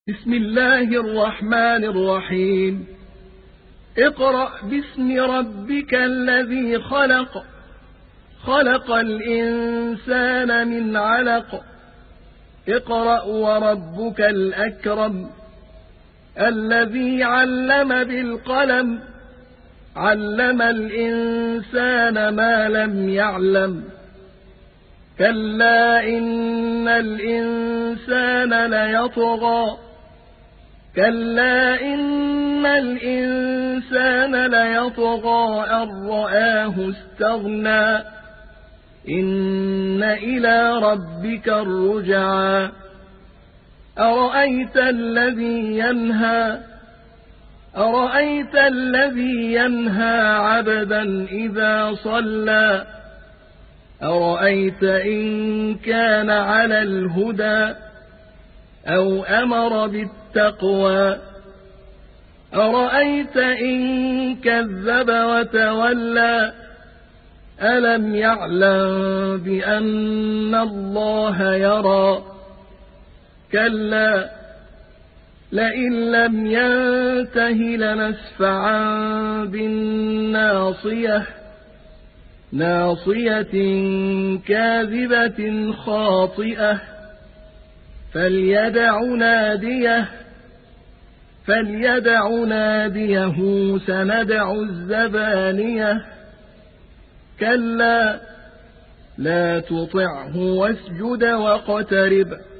بسم الله الرحمن الرحيم. اقرأ باسم ربك الذي خلق. خلق الإنسان من علق. اقرأ وربك الأكرم الذي علم بالقلم علم الإنسان ما لم يعلم. كلا إن الإنسان ليطغى. كلا إن الإنسان ليطغى أن رآه استغنى. إن إلى ربك الرجعى. أرأيت الذي ينهى. أرأيت الذي ينهى عبدا إذا صلى. أرأيت إن كان على الهدى أو أمر بالتقوى. أرأيت إن كذب وتولى. ألم يعلم بأن الله يرى. كلا لئن لم ينته لنسفعا بالناصية. ناصية كاذبة خاطئة. فليدع ناديه سندع الزبانية. كلا لا تطعه واسجد واقترب.